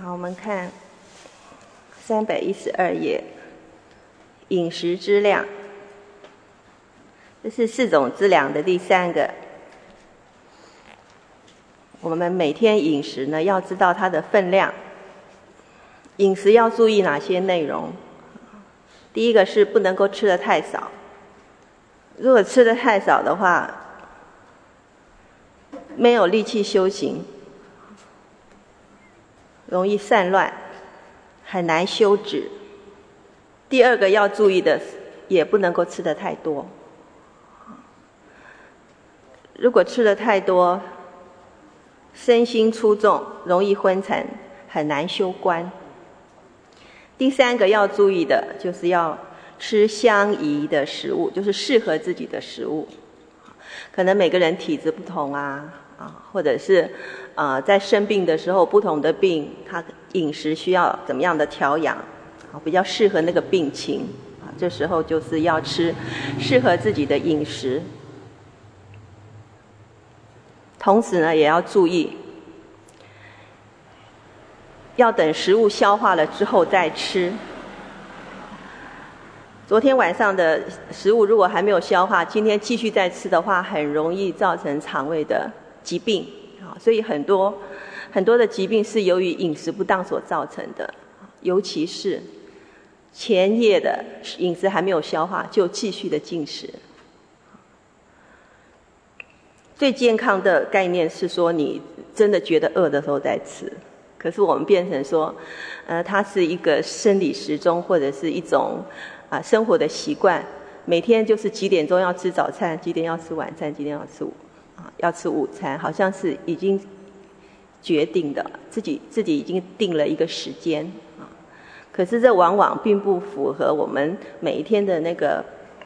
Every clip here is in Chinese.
好，我们看312页，饮食之量，这是4种资粮的第3个。我们每天饮食呢，要知道它的分量。饮食要注意哪些内容？第一个是不能够吃得太少。如果吃得太少的话，没有力气修行，容易散乱，很难修止。第二个要注意的，也不能够吃得太多。如果吃得太多，身心出众，容易昏沉，很难修观。第3个要注意的，就是要吃相宜的食物，就是适合自己的食物。可能每个人体质不同或者是在生病的时候，不同的病，他饮食需要怎么样的调养，比较适合那个病情，这时候就是要吃适合自己的饮食。同时呢，也要注意，要等食物消化了之后再吃。昨天晚上的食物如果还没有消化，今天继续再吃的话，很容易造成肠胃的疾病。所以很多的疾病是由于饮食不当所造成的，尤其是前夜的饮食还没有消化就继续的进食。最健康的概念是说，你真的觉得饿的时候再吃。可是我们变成说，它是一个生理时钟，或者是一种生活的习惯。每天就是几点钟要吃早餐，几点要吃晚餐，几点要吃午餐，好像是已经决定的，自己已经定了一个时间。可是这往往并不符合我们每一天的那个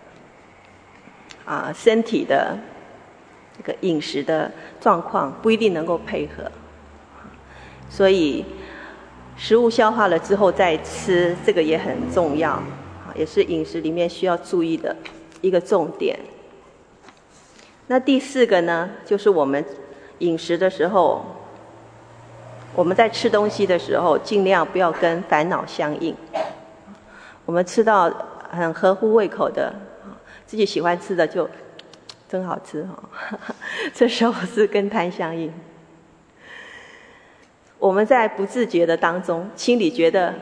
身体的这个饮食的状况，不一定能够配合。所以食物消化了之后再吃，这个也很重要，也是饮食里面需要注意的一个重点。那第4个呢，就是我们饮食的时候，我们在吃东西的时候，尽量不要跟烦恼相应。我们吃到很合乎胃口的，自己喜欢吃的就真好吃，这时候是跟贪相应。我们在不自觉的当中，心里觉得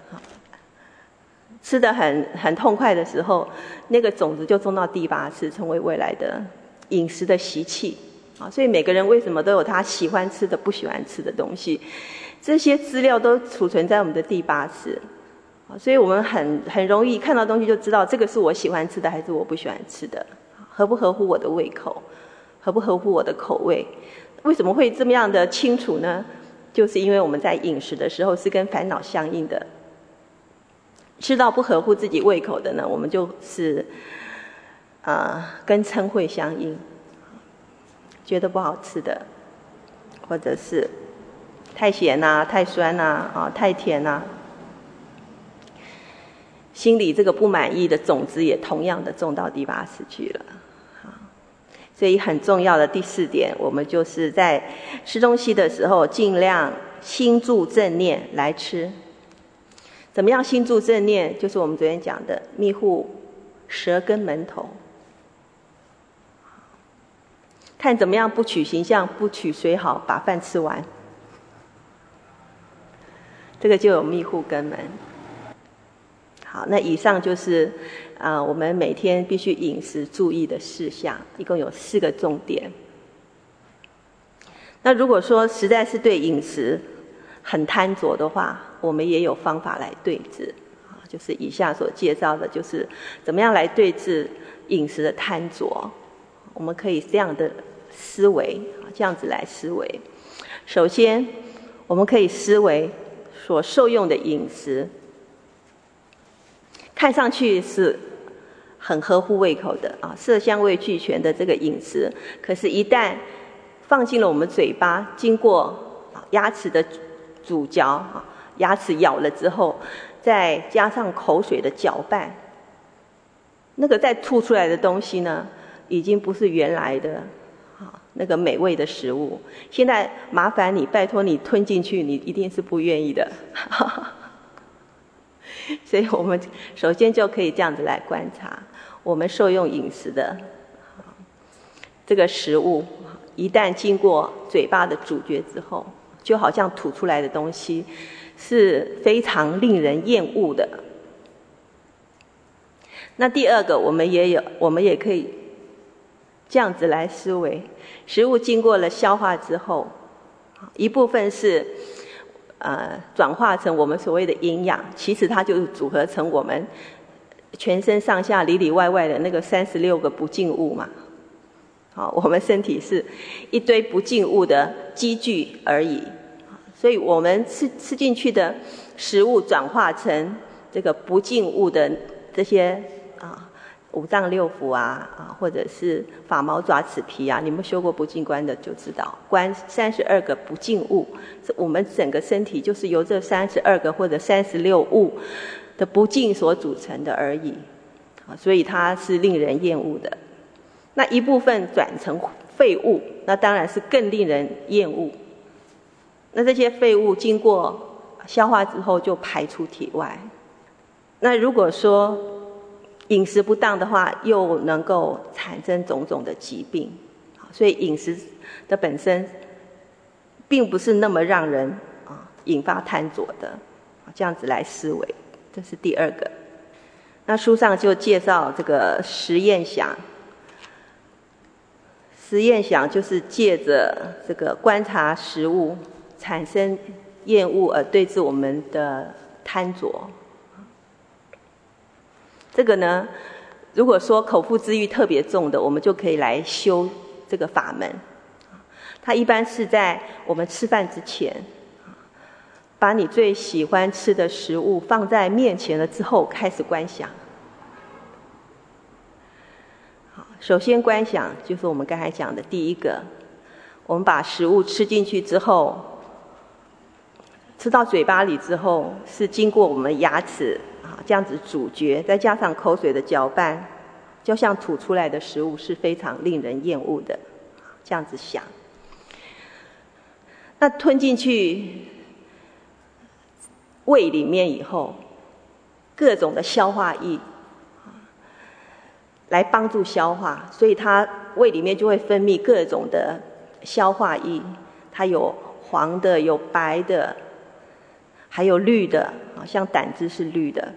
吃得很痛快的时候，那个种子就种到第8次，成为未来的饮食的习气。所以每个人为什么都有他喜欢吃的不喜欢吃的东西，这些资料都储存在我们的第8次。所以我们很容易看到东西就知道，这个是我喜欢吃的还是我不喜欢吃的，合不合乎我的胃口，合不合乎我的口味。为什么会这么样的清楚呢？就是因为我们在饮食的时候是跟烦恼相应的，吃到不合乎自己胃口的呢，我们就是跟嗔恚相应，觉得不好吃的，或者是太咸太酸太甜心里这个不满意的种子也同样的种到第8次去了。所以很重要的第4点，我们就是在吃东西的时候，尽量心住正念来吃。怎么样心住正念？就是我们昨天讲的密护舌根门头，看怎么样不取形象，不取水好，把饭吃完，这个就有密护根门。好，那以上就是我们每天必须饮食注意的事项，一共有4个重点。那如果说实在是对饮食很贪着的话，我们也有方法来对治，就是以下所介绍的，就是怎么样来对治饮食的贪着。我们可以这样的思维，这样子来思维。首先，我们可以思维所受用的饮食，看上去是很合乎胃口的色香味俱全的这个饮食，可是一旦放进了我们嘴巴，经过牙齿的咀嚼，牙齿咬了之后，再加上口水的搅拌，那个再吐出来的东西呢，已经不是原来的那个美味的食物。现在麻烦你，拜托你吞进去，你一定是不愿意的。所以我们首先就可以这样子来观察，我们受用饮食的这个食物，一旦经过嘴巴的咀嚼之后，就好像吐出来的东西是非常令人厌恶的。那第二个，我们也可以这样子来思维，食物经过了消化之后，一部分是转化成我们所谓的营养，其实它就是组合成我们全身上下里里外外的那个36个不净物嘛。好，我们身体是一堆不净物的积聚而已，所以我们吃进去的食物转化成这个不净物的这些五脏六腑或者是发毛爪齿皮你们修过不净观的就知道，观32个不净物，我们整个身体就是由这32个或者36物的不净所组成的而已，所以它是令人厌恶的。那一部分转成废物，那当然是更令人厌恶。那这些废物经过消化之后就排出体外。那如果说饮食不当的话，又能够产生种种的疾病。所以饮食的本身并不是那么让人引发贪着的，这样子来思维，这是第二个。那书上就介绍这个实验想。实验想就是借着这个观察食物产生厌恶而对治我们的贪着。这个呢，如果说口腹之欲特别重的，我们就可以来修这个法门。它一般是在我们吃饭之前，把你最喜欢吃的食物放在面前了之后开始观想。首先观想就是我们刚才讲的第一个，我们把食物吃进去之后，吃到嘴巴里之后，是经过我们牙齿这样子咀嚼，再加上口水的搅拌，就像吐出来的食物是非常令人厌恶的，这样子想。那吞进去胃里面以后，各种的消化液来帮助消化，所以它胃里面就会分泌各种的消化液，它有黄的，有白的，还有绿的，像胆汁是绿的。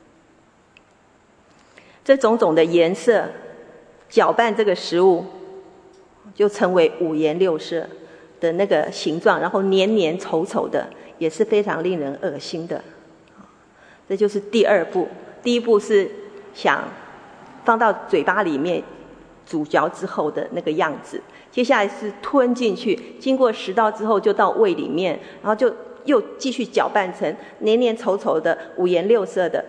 这种种的颜色搅拌这个食物，就成为五颜六色的那个形状，然后黏黏稠稠的，也是非常令人恶心的。这就是第二步。第一步是想放到嘴巴里面咀嚼之后的那个样子，接下来是吞进去，经过食道之后就到胃里面，然后就又继续搅拌成黏黏稠稠的五颜六色的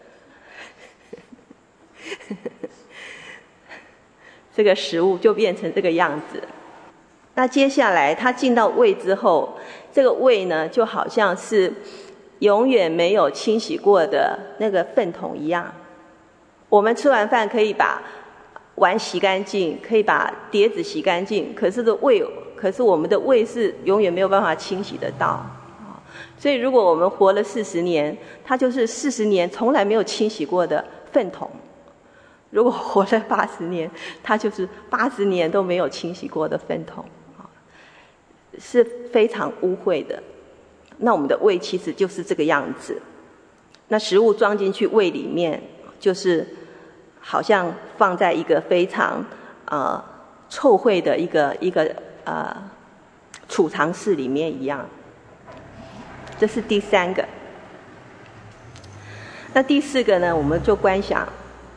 这个食物就变成这个样子。那接下来它进到胃之后，这个胃呢就好像是永远没有清洗过的那个粪桶一样。我们吃完饭可以把碗洗干净，可以把碟子洗干净，可是我们的胃是永远没有办法清洗得到。所以如果我们活了40年，它就是40年从来没有清洗过的粪桶。如果活了80年，它就是80年都没有清洗过的粪桶，是非常污秽的。那我们的胃其实就是这个样子。那食物装进去胃里面，就是好像放在一个非常臭秽的一个储藏室里面一样。这是第三个。那第四个呢，我们就观想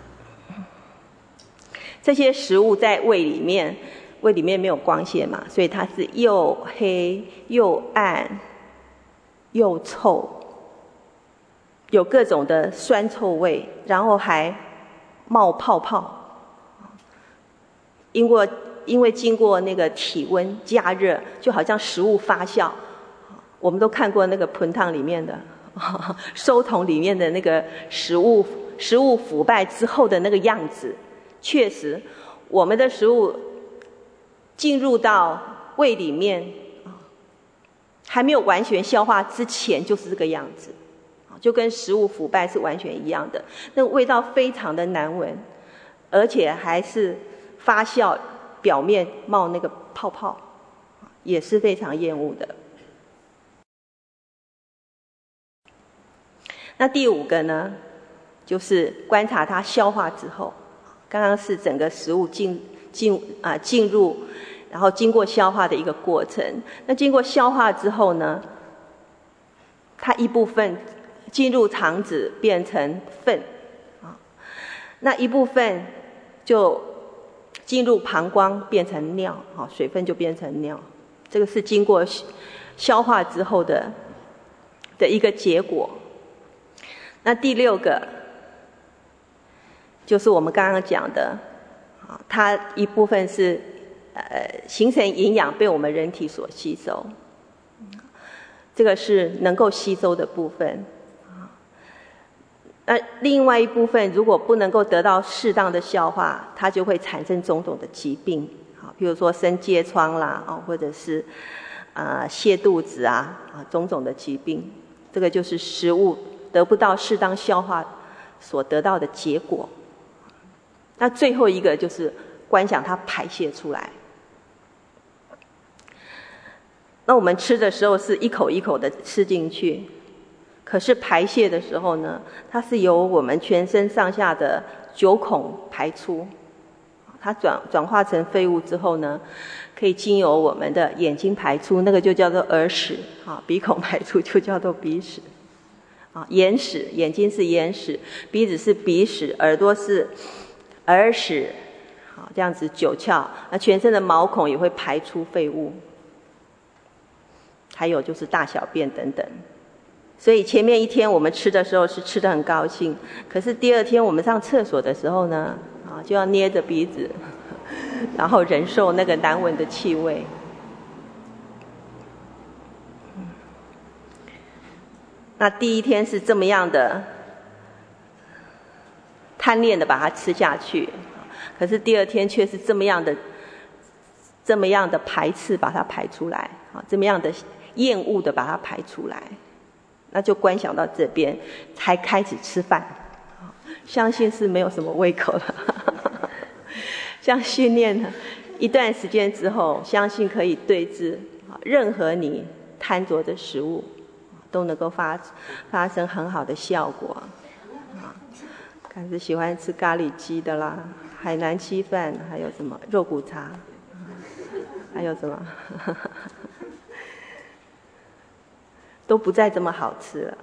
这些食物在胃里面没有光线嘛，所以它是又黑又暗又臭，有各种的酸臭味，然后还冒泡泡。因为经过那个体温加热，就好像食物发酵。我们都看过那个盆汤里面的收桶里面的那个食物腐败之后的那个样子。确实我们的食物进入到胃里面，还没有完全消化之前就是这个样子，就跟食物腐败是完全一样的。那个味道非常的难闻，而且还是发酵，表面冒那个泡泡，也是非常厌恶的。那第5个呢，就是观察它消化之后，刚刚是整个食物进入，然后经过消化的一个过程。那经过消化之后呢，它一部分进入肠子变成粪，那一部分就进入膀胱变成尿，水分就变成尿。这个是经过消化之后的一个结果。那第6个就是我们刚刚讲的，它一部分是形成营养被我们人体所吸收，这个是能够吸收的部分。那另外一部分如果不能够得到适当的消化，它就会产生种种的疾病，比如说生疥疮啦，或者是泻肚子种种的疾病。这个就是食物得不到适当消化所得到的结果。那最后一个就是观想它排泄出来。那我们吃的时候是一口一口的吃进去，可是排泄的时候呢，它是由我们全身上下的9孔排出。它转化成废物之后呢，可以经由我们的眼睛排出，那个就叫做耳屎，鼻孔排出就叫做鼻屎。眼屎，眼睛是眼屎，鼻子是鼻屎，耳朵是耳屎，这样子9窍。那全身的毛孔也会排出废物，还有就是大小便等等。所以前面一天我们吃的时候是吃得很高兴，可是第2天我们上厕所的时候呢，就要捏着鼻子，然后忍受那个难闻的气味。那第1天是这么样的贪恋的把它吃下去，可是第2天却是这么样的排斥把它排出来，这么样的厌恶的把它排出来。那就观想到这边才开始吃饭，相信是没有什么胃口了。这样训练呢一段时间之后，相信可以对治任何你贪着的食物，都能够发生很好的效果。看是喜欢吃咖喱鸡的啦，海南鸡饭，还有什么肉骨茶，还有什么都不再这么好吃了。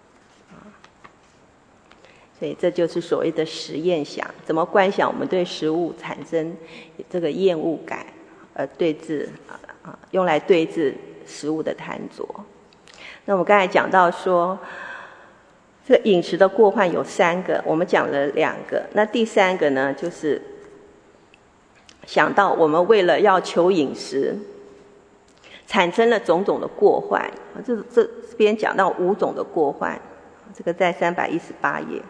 所以这就是所谓的实验想，怎么观想我们对食物产生这个厌恶感，而对治用来对治食物的贪着。那我们刚才讲到说，这个饮食的过患有3个，我们讲了2个。那第3个呢，就是想到我们为了要求饮食，产生了种种的过患。这边讲到5种的过患，这个在318页。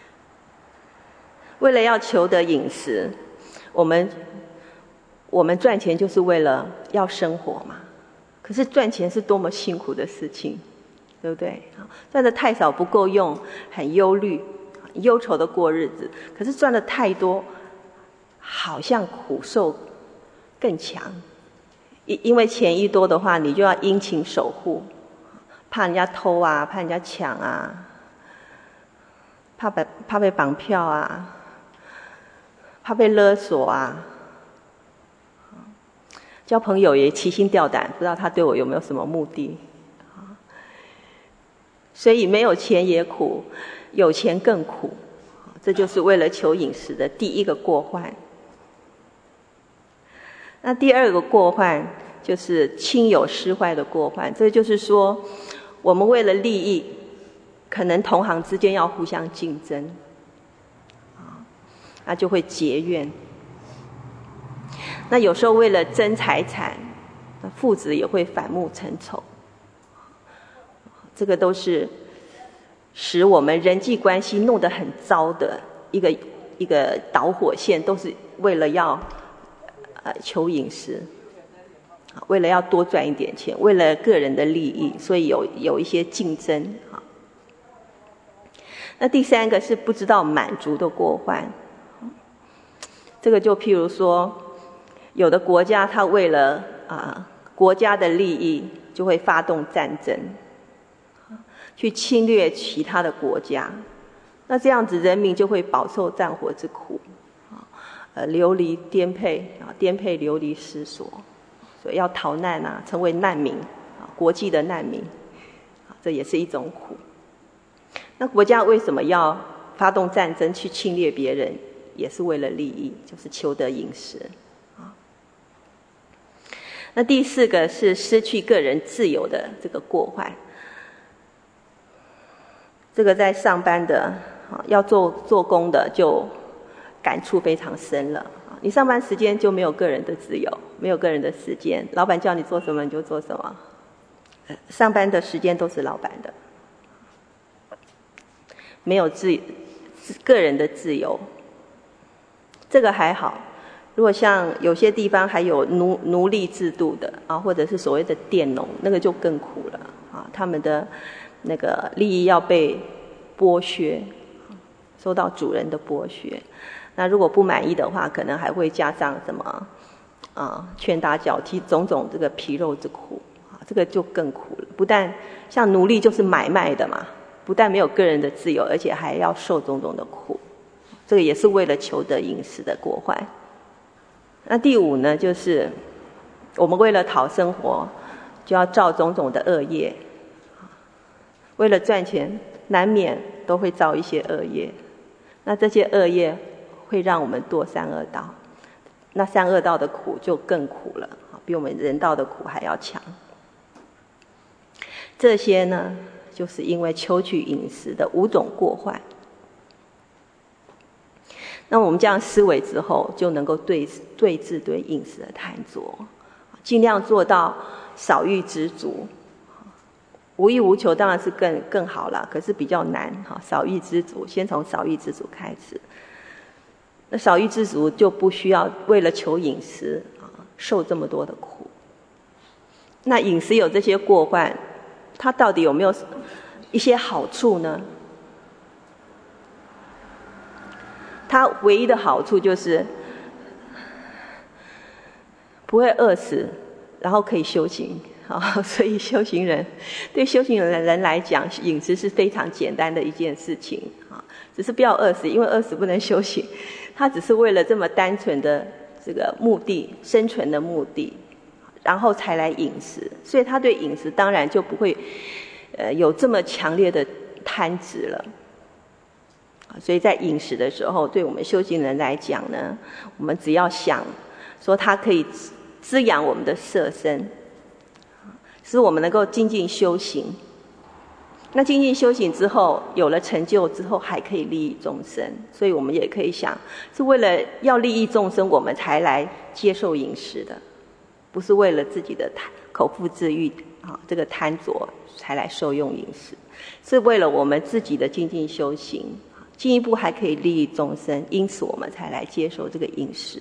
为了要求得饮食，我们赚钱就是为了要生活嘛。可是赚钱是多么辛苦的事情，对不对？赚的太少不够用，很忧虑，忧愁的过日子。可是赚的太多，好像苦受更强。因为钱一多的话，你就要殷勤守护，怕人家偷啊，怕人家抢啊，怕被绑票啊，怕被勒索啊。交朋友也提心吊胆，不知道他对我有没有什么目的。所以没有钱也苦，有钱更苦。这就是为了求饮食的第1个过患。那第2个过患就是亲友失坏的过患。这就是说，我们为了利益，可能同行之间要互相竞争，那就会结怨。那有时候为了争财产，父子也会反目成仇。这个都是使我们人际关系弄得很糟的一个导火线，都是为了要求饮食，为了要多赚一点钱，为了个人的利益，所以有一些竞争。那第三个是不知道满足的过患，这个就譬如说，有的国家它为了国家的利益，就会发动战争，去侵略其他的国家，那这样子人民就会饱受战火之苦，流离颠沛，颠沛流离失所，所以要逃难成为难民，国际的难民，这也是一种苦。那国家为什么要发动战争去侵略别人？也是为了利益，就是求得饮食。那第四个是失去个人自由的这个过患。这个在上班的要做工的就感触非常深了。你上班时间就没有个人的自由，没有个人的时间，老板叫你做什么你就做什么，上班的时间都是老板的，没有个人的自由。这个还好，如果像有些地方还有奴隶制度的或者是所谓的佃农，那个就更苦了他们的那个利益要被剥削，受到主人的剥削。那如果不满意的话，可能还会加上什么拳打脚踢，种种这个皮肉之苦这个就更苦了。不但像奴隶就是买卖的嘛，不但没有个人的自由，而且还要受种种的苦，这个也是为了求得饮食的过患。那第五呢，就是我们为了讨生活，就要造种种的恶业。为了赚钱，难免都会造一些恶业。那这些恶业会让我们堕三恶道，那三恶道的苦就更苦了，比我们人道的苦还要强。这些呢，就是因为求取饮食的5种过患。那我们这样思维之后，就能够对治对饮食的贪着，尽量做到少欲知足。无欲无求当然是更好了，可是比较难。少欲知足，先从少欲知足开始。那少欲知足就不需要为了求饮食受这么多的苦。那饮食有这些过患，它到底有没有一些好处呢？它唯一的好处就是不会饿死，然后可以修行。所以对修行人来讲，饮食是非常简单的一件事情只是不要饿死，因为饿死不能修行。他只是为了这么单纯的这个目的，生存的目的，然后才来饮食，所以他对饮食当然就不会有这么强烈的贪执了。所以在饮食的时候，对我们修行人来讲呢，我们只要想说它可以滋养我们的色身，使我们能够精进修行。那精进修行之后，有了成就之后，还可以利益众生，所以我们也可以想，是为了要利益众生，我们才来接受饮食的，不是为了自己的口腹之欲这个贪着才来受用饮食，是为了我们自己的精进修行，进一步还可以利益众生，因此我们才来接受这个饮食。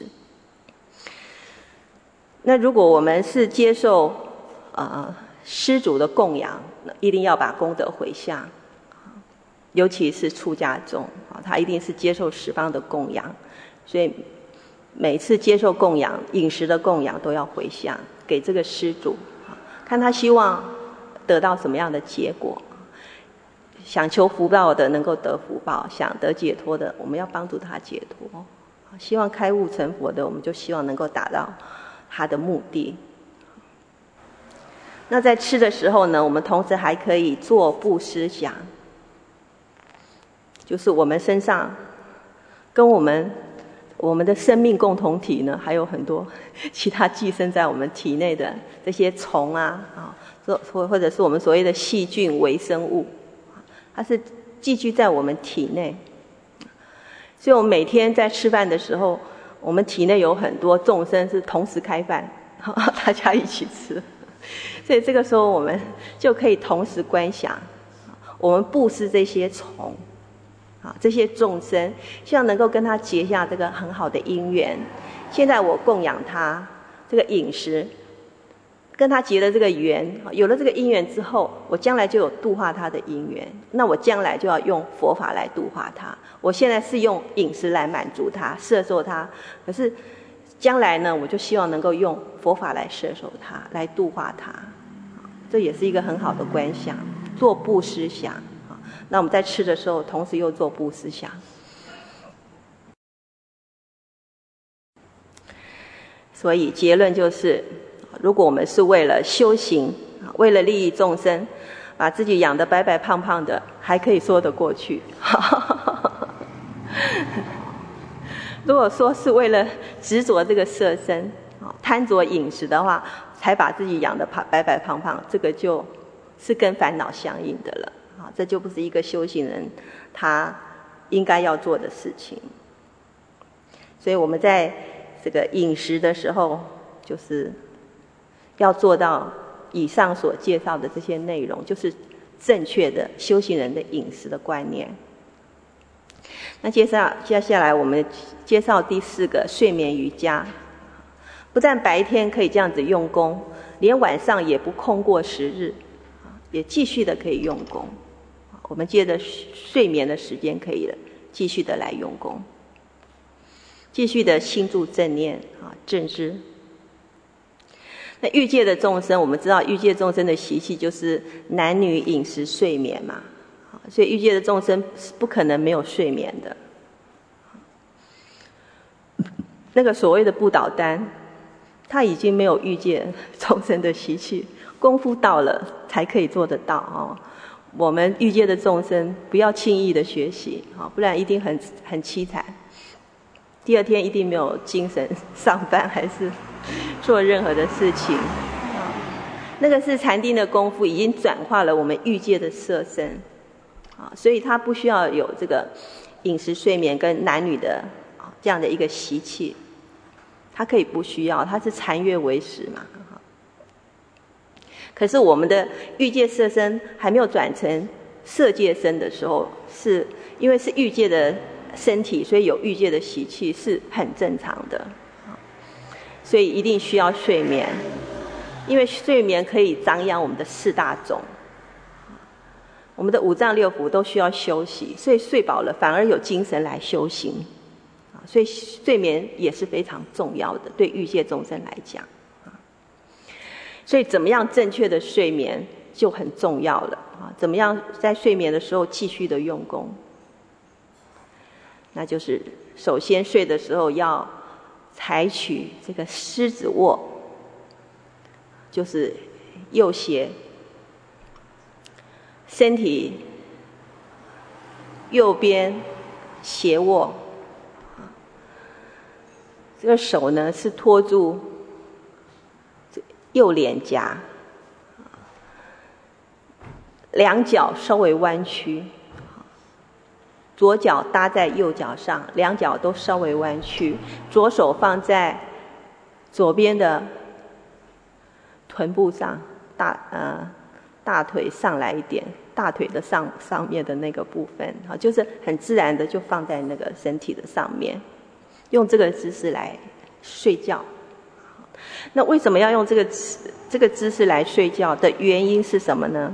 那如果我们是接受施主的供养，一定要把功德回向，尤其是出家众他一定是接受十方的供养，所以每次接受供养，饮食的供养都要回向给这个施主，看他希望得到什么样的结果。想求福报的能够得福报，想得解脱的我们要帮助他解脱，希望开悟成佛的我们就希望能够达到他的目的。那在吃的时候呢，我们同时还可以做布施想，就是我们身上跟我们的生命共同体呢，还有很多其他寄生在我们体内的这些虫或者是我们所谓的细菌微生物，它是寄居在我们体内。所以我们每天在吃饭的时候，我们体内有很多众生是同时开饭，大家一起吃。所以这个时候我们就可以同时观想，我们布施这些虫这些众生，希望能够跟他结下这个很好的因缘， 现在我供养他这个饮食，跟他结了这个缘，有了这个因缘之后，我将来就有度化他的因缘，那我将来就要用佛法来度化他。我现在是用饮食来满足他、摄受他，可是将来呢，我就希望能够用佛法来摄受他，来度化他。这也是一个很好的观想，做布施想。那我们在吃的时候，同时又做布施想。所以结论就是，如果我们是为了修行，为了利益众生，把自己养得白白胖胖的，还可以说得过去。如果说是为了执着这个色身，贪着饮食的话，才把自己养得白白胖胖，这个就是跟烦恼相应的了。这就不是一个修行人他应该要做的事情。所以我们在这个饮食的时候，就是要做到以上所介绍的这些内容，就是正确的修行人的饮食的观念。那接下来我们介绍第4个睡眠瑜伽。不但白天可以这样子用功，连晚上也不空过10日，也继续的可以用功。我们借着睡眠的时间，可以继续的来用功，继续的心住正念正知。那欲界的众生，我们知道欲界众生的习气就是男女饮食睡眠嘛，所以欲界的众生是不可能没有睡眠的。那个所谓的不倒丹，他已经没有欲界众生的习气，功夫到了才可以做得到哦。我们欲界的众生不要轻易的学习，不然一定很凄惨。第2天一定没有精神上班，还是做任何的事情。那个是禅定的功夫，已经转化了我们欲界的色身，所以他不需要有这个饮食、睡眠跟男女的这样的一个习气，他可以不需要，他是禅悦为食嘛。可是我们的欲界色身还没有转成色界身的时候，是因为是欲界的身体，所以有欲界的习气是很正常的，所以一定需要睡眠，因为睡眠可以长养我们的4大种，我们的5脏6腑都需要休息，所以睡饱了反而有精神来修行，所以睡眠也是非常重要的，对欲界众生来讲。所以怎么样正确的睡眠就很重要了怎么样在睡眠的时候继续的用功，那就是首先睡的时候要采取这个狮子卧，就是右斜，身体右边斜卧，这个手呢是托住右脸颊，两脚稍微弯曲，左脚搭在右脚上，两脚都稍微弯曲，左手放在左边的臀部上，大腿上来一点，大腿的上面的那个部分，就是很自然的就放在那个身体的上面，用这个姿势来睡觉。那为什么要用这个姿势来睡觉的原因是什么呢？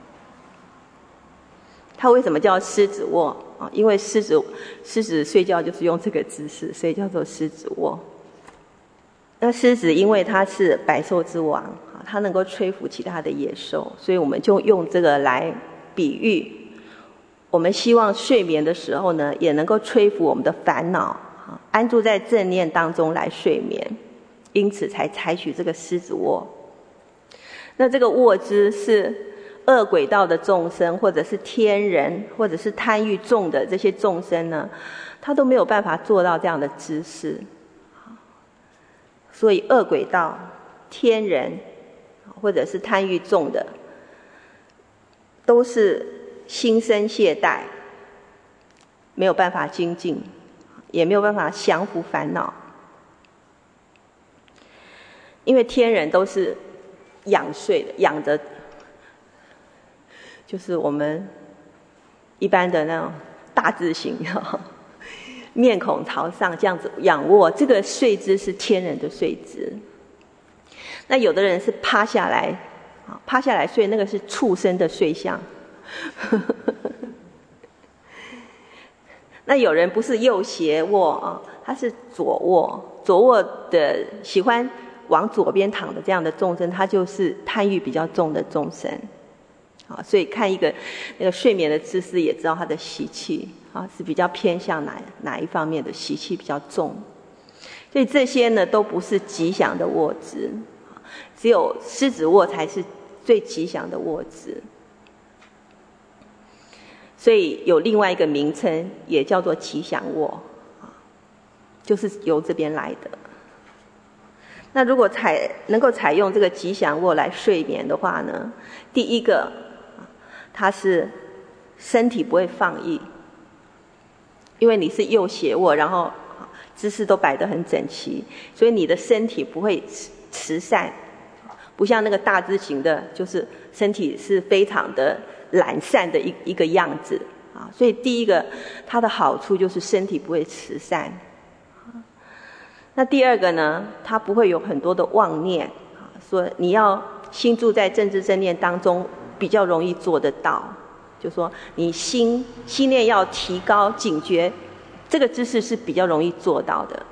它为什么叫狮子卧因为狮子睡觉就是用这个姿势，所以叫做狮子卧。那狮子因为它是百兽之王，它能够吹拂其他的野兽，所以我们就用这个来比喻，我们希望睡眠的时候呢，也能够吹拂我们的烦恼，安住在正念当中来睡眠，因此才采取这个狮子卧。那这个卧姿是恶鬼道的众生，或者是天人，或者是贪欲重的这些众生呢，他都没有办法做到这样的姿势。所以恶鬼道、天人，或者是贪欲重的，都是心生懈怠，没有办法精进，也没有办法降服烦恼。因为天人都是仰睡的，仰着，就是我们一般的那种大字形， 面孔朝上这样子仰卧，这个睡姿是天人的睡姿。那有的人是趴下来，趴下来睡，那个是畜生的睡相。那有人不是右斜卧啊，他是左卧。左卧的喜欢往左边躺的这样的众生，他就是贪欲比较重的众生。好，所以看一个那个睡眠的姿势，也知道他的习气啊是比较偏向哪一方面的习气比较重。所以这些呢都不是吉祥的卧姿，只有狮子卧才是最吉祥的卧姿。所以有另外一个名称，也叫做吉祥卧，就是由这边来的。那如果能够采用这个吉祥卧来睡眠的话呢，第一个，它是身体不会放逸，因为你是右斜卧，然后姿势都摆得很整齐，所以你的身体不会慈善，不像那个大字型的，就是身体是非常的懒散的一个样子啊。所以第一个，它的好处就是身体不会慈善。那第二个呢，它不会有很多的妄念，说你要心住在正知正念当中，比较容易做得到。就说你心念要提高警觉，这个姿势是比较容易做到的。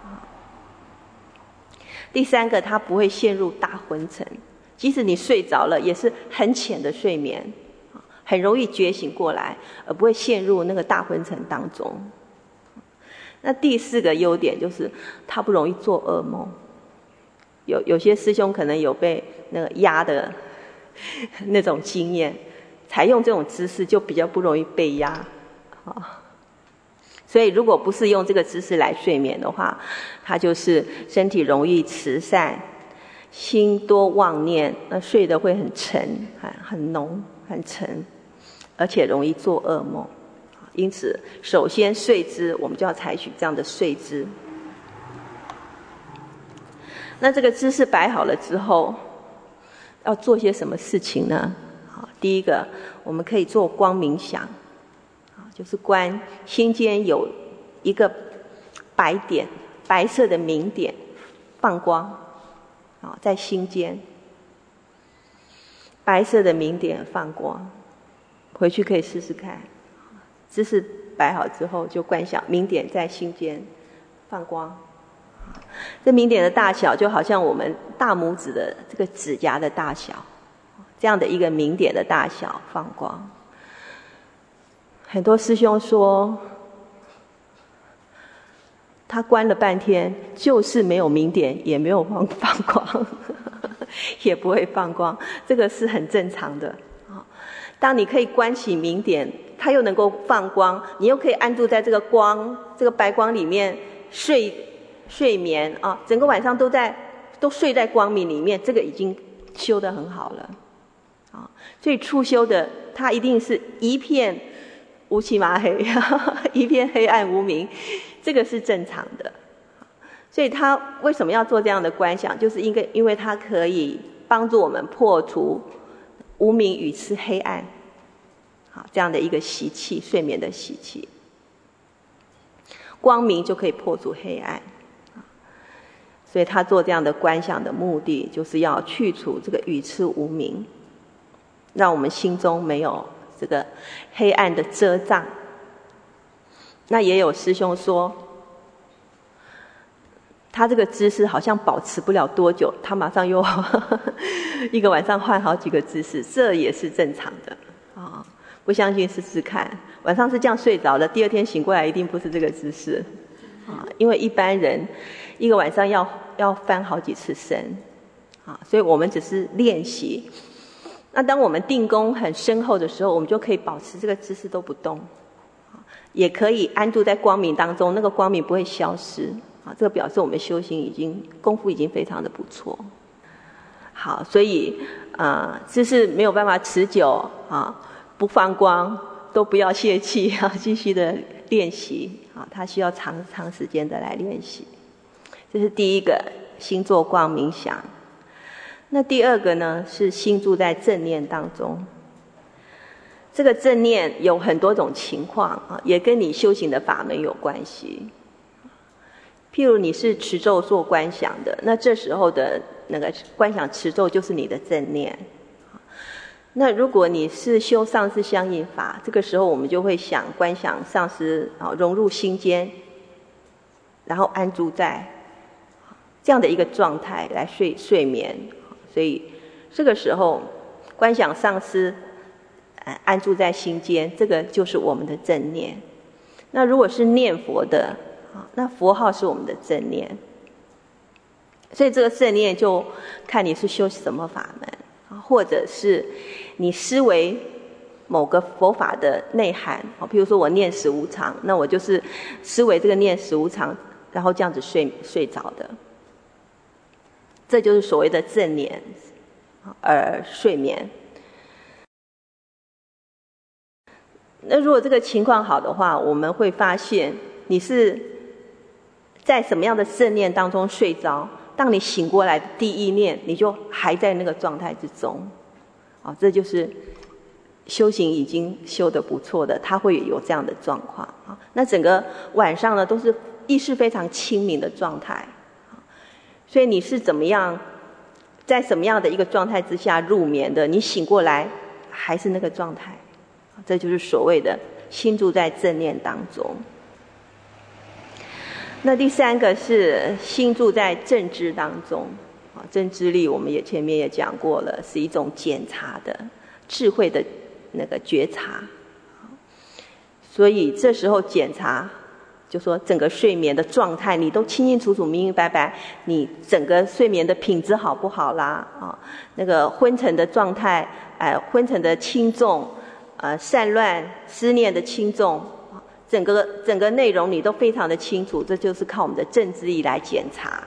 第三个，它不会陷入大昏沉，即使你睡着了，也是很浅的睡眠，很容易觉醒过来，而不会陷入那个大昏沉当中。那第四个优点就是它不容易做噩梦。有些师兄可能有被那个压的那种经验，采用这种姿势就比较不容易被压。所以如果不是用这个姿势来睡眠的话，它就是身体容易慈善，心多妄念，那睡得会很沉、很浓、很沉，而且容易做噩梦。因此首先睡姿我们就要采取这样的睡姿。那这个姿势摆好了之后，要做些什么事情呢？第一个，我们可以做光冥想，就是观心间有一个白点，白色的明点放光，在心间白色的明点放光，回去可以试试看。姿势摆好之后，就观想明点在心间放光。这明点的大小就好像我们大拇指的这个指甲的大小，这样的一个明点的大小放光。很多师兄说，他观了半天，就是没有明点，也没有放光，也不会放光，这个是很正常的。当你可以观起明点，它又能够放光，你又可以安住在这个光、这个白光里面睡眠啊，整个晚上都睡在光明里面，这个已经修得很好了啊。所以初修的它一定是一片乌漆麻黑，一片黑暗无明，这个是正常的。所以他为什么要做这样的观想，就是因为它可以帮助我们破除无明与痴黑暗，好，这样的一个习气，睡眠的习气。光明就可以破除黑暗，所以他做这样的观想的目的，就是要去除这个愚痴无明，让我们心中没有这个黑暗的遮障。那也有师兄说，他这个姿势好像保持不了多久，他马上又一个晚上换好几个姿势，这也是正常的啊。不相信试试看，晚上是这样睡着的，第二天醒过来一定不是这个姿势啊。因为一般人一个晚上要翻好几次身啊，所以我们只是练习。那当我们定功很深厚的时候，我们就可以保持这个姿势都不动，也可以安住在光明当中，那个光明不会消失啊。这个表示我们修行功夫已经非常的不错。好，所以姿势没有办法持久啊，不放光都不要泄气啊，继续的练习啊，它需要长时间的来练习。这是第一个，心作光冥想。那第二个呢，是心住在正念当中。 这个正念有很多种情况啊，也跟你修行的法门有关系。譬如你是持咒做观想的，那这时候的那个观想持咒就是你的正念。那如果你是修上师相应法，这个时候我们就会想观想上师融入心间，然后安住在这样的一个状态来睡眠。所以这个时候观想上师安住在心间，这个就是我们的正念。那如果是念佛的，那佛号是我们的正念。所以这个正念就看你是修什么法门，或者是你思维某个佛法的内涵。譬如说我念十无常，那我就是思维这个念十无常，然后这样子睡着的。这就是所谓的正念而睡眠。那如果这个情况好的话，我们会发现你是在什么样的正念当中睡着，当你醒过来的第一念，你就还在那个状态之中。这就是修行已经修得不错的，他会有这样的状况。那整个晚上呢，都是意识非常清明的状态。所以你是怎么样，在什么样的一个状态之下入眠的，你醒过来还是那个状态。这就是所谓的心住在正念当中。那第三个是心住在正知当中。正知力我们前面也讲过了，是一种检查的智慧的那个觉察。所以这时候检查，就说整个睡眠的状态你都清清楚楚明明白白，你整个睡眠的品质好不好啦，那个昏沉的状态，昏沉的轻重，散乱思念的轻重，整个内容你都非常的清楚，这就是靠我们的正知力来检查。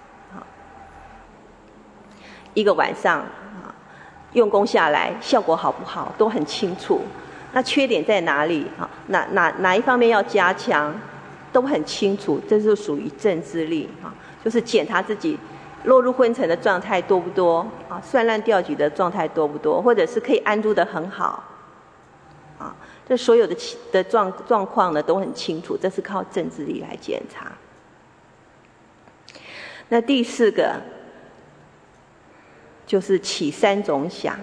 一个晚上用功下来效果好不好都很清楚，那缺点在哪里，哪一方面要加强都很清楚，这就属于正知力。就是检查自己落入昏沉的状态多不多，散乱掉举的状态多不多，或者是可以安住得很好，这所有的状况呢都很清楚，这是靠正知力来检查。那第四个就是起三种想，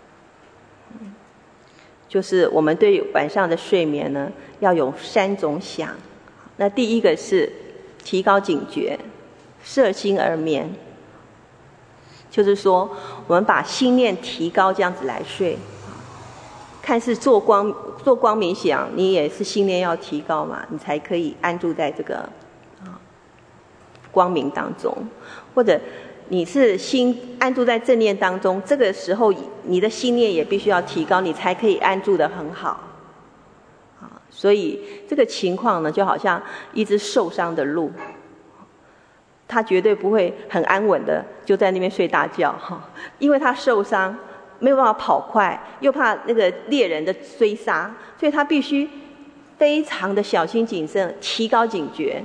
就是我们对晚上的睡眠呢要有三种想。那第一个是提高警觉，摄心而眠，就是说我们把心念提高，这样子来睡。看似做光明想，你也是心念要提高嘛，你才可以安住在这个光明当中。或者你是心安住在正念当中，这个时候你的心念也必须要提高，你才可以安住得很好。所以这个情况呢，就好像一只受伤的鹿，它绝对不会很安稳的就在那边睡大觉，因为它受伤没有办法跑快，又怕那个猎人的追杀，所以它必须非常的小心谨慎，提高警觉，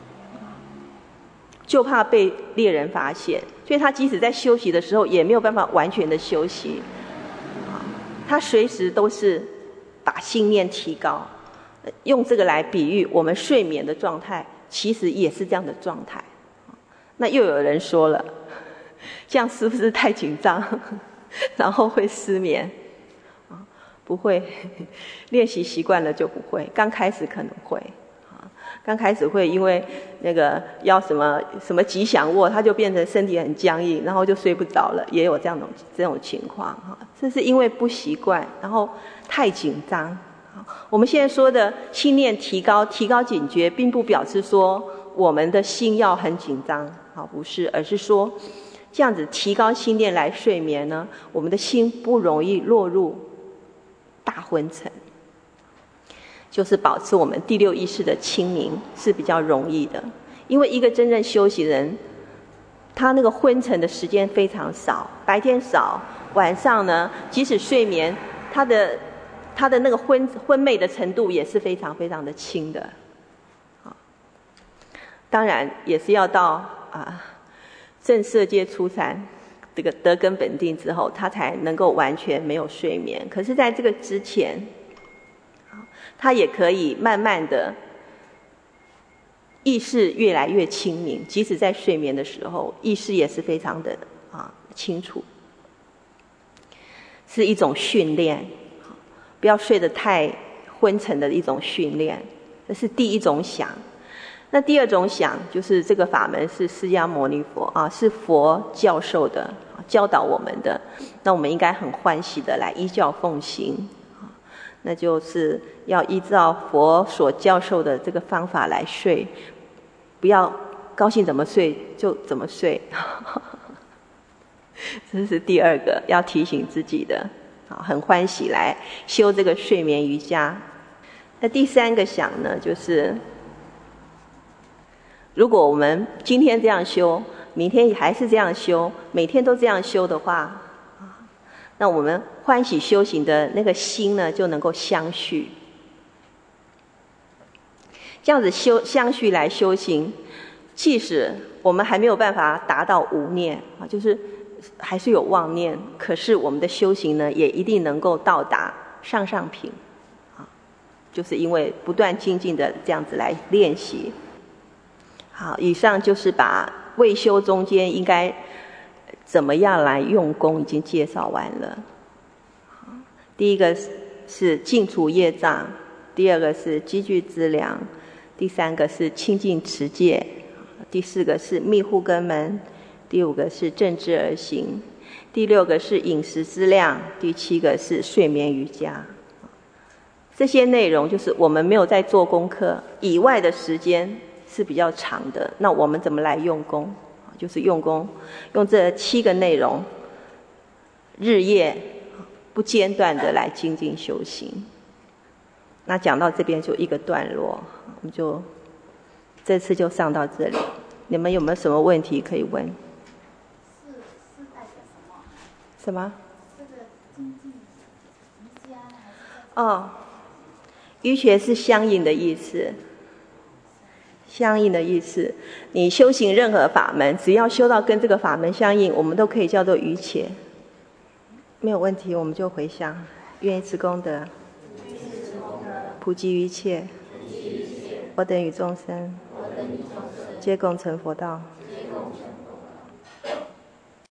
就怕被猎人发现。所以他即使在休息的时候也没有办法完全的休息，他随时都是把心念提高。用这个来比喻我们睡眠的状态，其实也是这样的状态。那又有人说了，这样是不是太紧张然后会失眠？不会，练习习惯了就不会，刚开始可能会。刚开始会因为那个要什么吉祥卧，他就变成身体很僵硬，然后就睡不着了，也有这种情况。这是因为不习惯，然后太紧张。我们现在说的心念提高警觉，并不表示说我们的心要很紧张，不是，而是说这样子提高心念来睡眠呢，我们的心不容易落入大昏沉，就是保持我们第六意识的清明是比较容易的。因为一个真正修行人，他那个昏沉的时间非常少，白天少，晚上呢，即使睡眠，他的那个昏昧的程度也是非常非常的轻的。当然也是要到正色界初禅这个得根本定之后，他才能够完全没有睡眠。可是在这个之前，他也可以慢慢的意识越来越清明，即使在睡眠的时候，意识也是非常的清楚，是一种训练，不要睡得太昏沉的一种训练。这是第一种想。那第二种想就是这个法门是释迦牟尼佛是佛教授的，教导我们的，那我们应该很欢喜的来依教奉行，那就是要依照佛所教授的这个方法来睡，不要高兴怎么睡就怎么睡。这是第二个要提醒自己的，很欢喜来修这个睡眠瑜伽。那第三个想呢，就是如果我们今天这样修，明天还是这样修，每天都这样修的话，那我们欢喜修行的那个心呢，就能够相续。这样子相续来修行，即使我们还没有办法达到无念就是还是有妄念，可是我们的修行呢，也一定能够到达上品就是因为不断精进的这样子来练习。好，以上就是把未修中间应该怎么样来用功已经介绍完了。第一个是净除业障，第二个是积聚资粮，第三个是清净持戒，第四个是密护根门，第五个是正知而行，第六个是饮食资量，第七个是睡眠瑜伽。这些内容就是我们没有在做功课以外的时间是比较长的，那我们怎么来用功？就是用功，用这7个内容，日夜不间断的来精进修行。那讲到这边就一个段落，我们就这次就上到这里。你们有没有什么问题可以问？ 是代表什么？ 什么？ 这个精进瑜伽还是？ 瑜伽是相应的意思。相应的意思，你修行任何法门，只要修到跟这个法门相应，我们都可以叫做瑜伽。没有问题，我们就回向，愿以此功德，普及一切，我等与众生，皆共成佛道。